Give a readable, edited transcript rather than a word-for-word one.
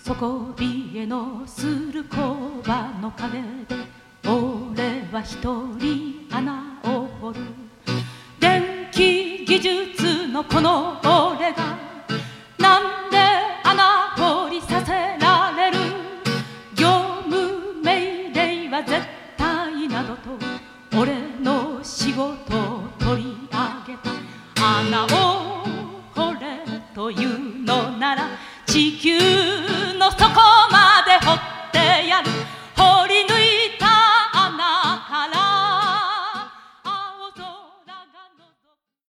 底冷えのする工場の陰で俺は一人穴を掘る。電気技術のこの俺がなんで穴掘りさせられる。業務命令は絶対などと俺の仕事を取り上げた。穴を掘れというのなら地球の底まで掘っ